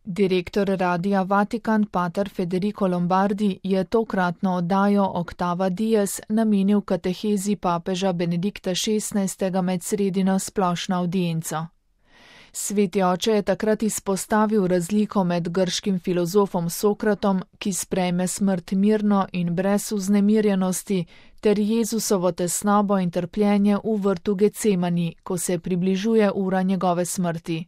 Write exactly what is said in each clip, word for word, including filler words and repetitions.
Direktor Radia Vatikan pater Federico Lombardi je tokratno oddajo Octava Dies namenil katehezi papeža Benedikta šestnajstega med sredino splošno avdienco. Sveti oče je takrat izpostavil razliko med grškim filozofom Sokratom, ki sprejme smrt mirno in brez vznemirjenosti, ter Jezusovo tesnobo in trpljenje v vrtu Getsemani, ko se približuje ura njegove smrti.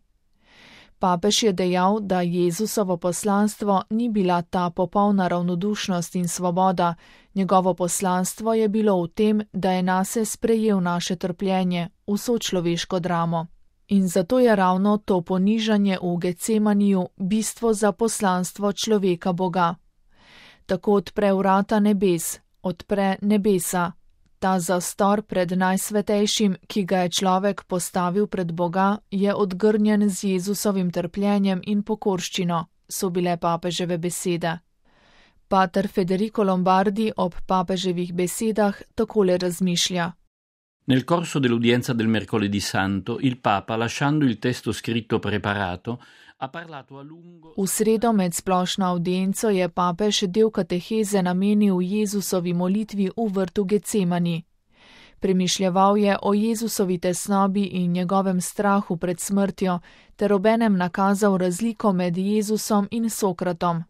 Papež je dejal, da Jezusovo poslanstvo ni bila ta popolna ravnodušnost in svoboda, njegovo poslanstvo je bilo v tem, da je nase sprejel naše trpljenje, vso človeško dramo. In zato je ravno to ponižanje v Getsemaniju bistvo za poslanstvo človeka Boga. Tako odpre vrata nebes, odpre nebesa. Ta zastor pred najsvetejšim, ki ga je človek postavil pred Boga, je odgrnjen z Jezusovim trpljenjem in pokorščino, so bile papeževe besede. Pater Federico Lombardi ob papeževih besedah takole razmišlja. Nel corso dell'udienza del mercoledì santo, il Papa, lasciando il testo scritto preparato, ha parlato a lungo... V sredo med splošno avdienco je papež del kateheze namenil Jezusovi molitvi v vrtu Getsemani. Premišljeval je o Jezusovi tesnobi in njegovem strahu pred smrtjo, ter obenem nakazal razliko med Jezusom in Sokratom.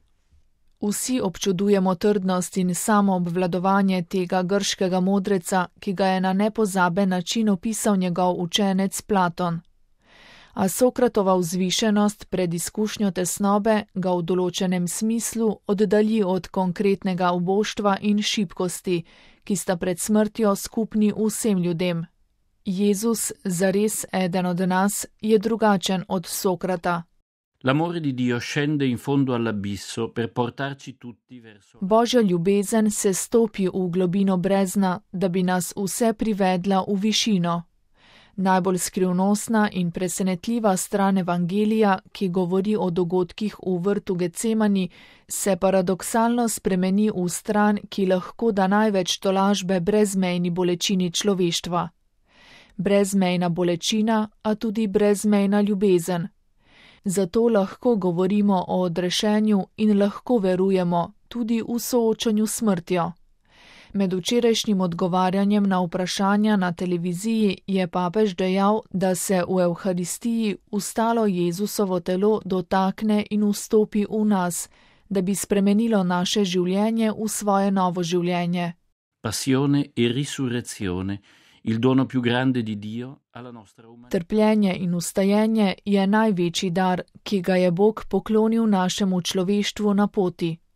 Vsi občudujemo trdnost in samoobvladovanje tega grškega modreca, ki ga je na nepozaben način opisal njegov učenec Platon. A Sokratova vzvišenost pred izkušnjo tesnobe ga v določenem smislu oddalji od konkretnega uboštva in šibkosti, ki sta pred smrtjo skupni vsem ljudem. Jezus, zares eden od nas, je drugačen od Sokrata. L'amore di Dio scende in fondo all'abisso per portarci tutti verso... Božja ljubezen se stopi v globino brezna, da bi nas vse privedla v višino. Najbolj skrivnostna in presenetljiva stran evangelija, ki govori o dogodkih v vrtu Getsemani, se paradoksalno spremeni v stran, ki lahko da največ tolažbe brezmejni bolečini človeštva. Brezmejna bolečina, a tudi brezmejna ljubezen. Zato lahko govorimo o odrešenju in lahko verujemo tudi v soočanju s smrtjo. Med včerajšnjim odgovarjanjem na vprašanja na televiziji je papež dejal, da se v Evharistiji ustalo Jezusovo telo dotakne in vstopi v nas, da bi spremenilo naše življenje v svoje novo življenje. Passione e risurrezione, il dono più grande di Dio alla nostra umanità. Trpljenje in ustajenje je največji dar, ki ga je Bog poklonil našemu človeštvu na poti.